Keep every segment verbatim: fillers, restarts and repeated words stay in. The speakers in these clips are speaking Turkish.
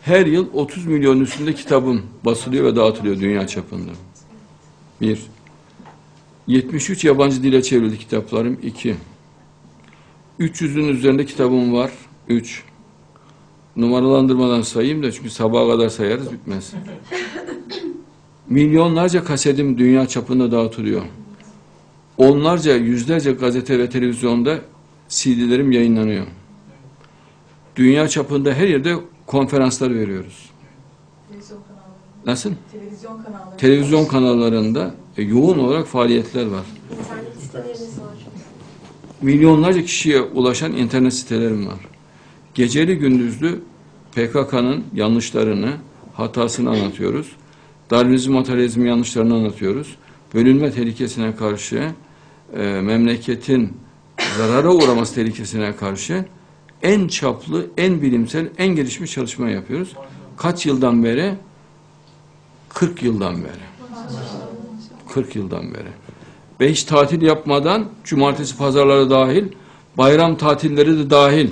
Her yıl otuz milyon üstünde kitabım basılıyor ve dağıtılıyor dünya çapında. Bir. yetmiş üç yabancı dile çevrildi kitaplarım. İki. üç yüzün üzerinde kitabım var. Üç. Numaralandırmadan sayayım da çünkü sabaha kadar sayarız bitmez. Milyonlarca kasetim dünya çapında dağıtılıyor. Onlarca, yüzlerce gazete ve televizyonda C D'lerim yayınlanıyor. Dünya çapında her yerde konferanslar veriyoruz. Televizyon kanalları. Nasıl? Televizyon kanalları. Televizyon kanallarında e, yoğun olarak faaliyetler var. İnternet siteleriniz var. Milyonlarca kişiye ulaşan internet sitelerim var. Geceli gündüzlü P K K'nın yanlışlarını, hatasını anlatıyoruz. Darwinizm, materyalizm yanlışlarını anlatıyoruz. Bölünme tehlikesine karşı, e, memleketin zarara uğraması tehlikesine karşı en çaplı, en bilimsel, en gelişmiş çalışma yapıyoruz. Kaç yıldan beri? kırk yıldan beri. kırk yıldan beri. Ve hiç tatil yapmadan, cumartesi pazarları dahil, bayram tatilleri de dahil.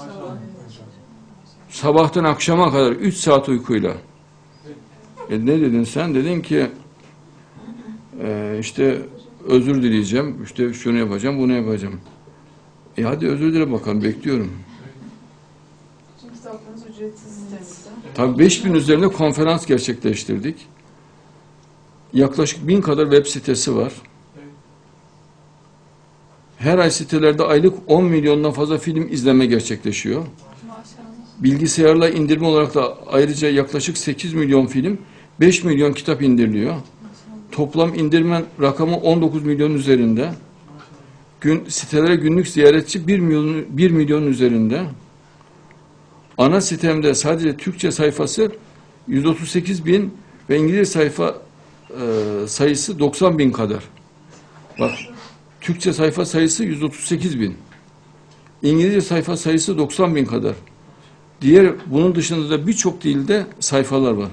Sabahtan akşama kadar üç saat uykuyla. E ne dedin sen? Dedin ki e, işte özür dileyeceğim, işte şunu yapacağım, bunu yapacağım. E hadi özür dile bakalım, bekliyorum. Çünkü kitaplarınız ücretsiz sitemizde. Tabii beş bin üzerinde konferans gerçekleştirdik. Yaklaşık bin kadar web sitesi var. Her ay sitelerde aylık on milyondan fazla film izleme gerçekleşiyor. Bilgisayarla indirme olarak da ayrıca yaklaşık sekiz milyon film, beş milyon kitap indiriliyor. Toplam indirme rakamı on dokuz milyon üzerinde. Gün, sitelere günlük ziyaretçi bir milyon, bir milyon üzerinde. Ana sitemde sadece Türkçe sayfası yüz otuz sekiz bin ve İngilizce sayfa e, sayısı doksan bin kadar. Bak, Türkçe sayfa sayısı yüz otuz sekiz bin. İngilizce sayfa sayısı doksan bin kadar. Diğer bunun dışında da birçok dilde sayfalar var.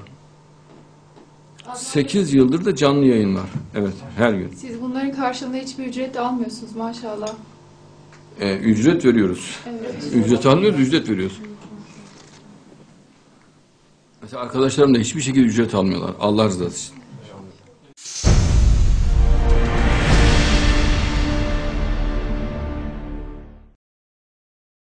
sekiz yıldır da canlı yayın var. Evet, her gün. Siz bunların karşılığında hiçbir ücret almıyorsunuz maşallah. Ee, ücret veriyoruz. Evet. Ücret almıyoruz, ücret veriyoruz. Mesela arkadaşlarım da hiçbir şekilde ücret almıyorlar. Allah rızası için.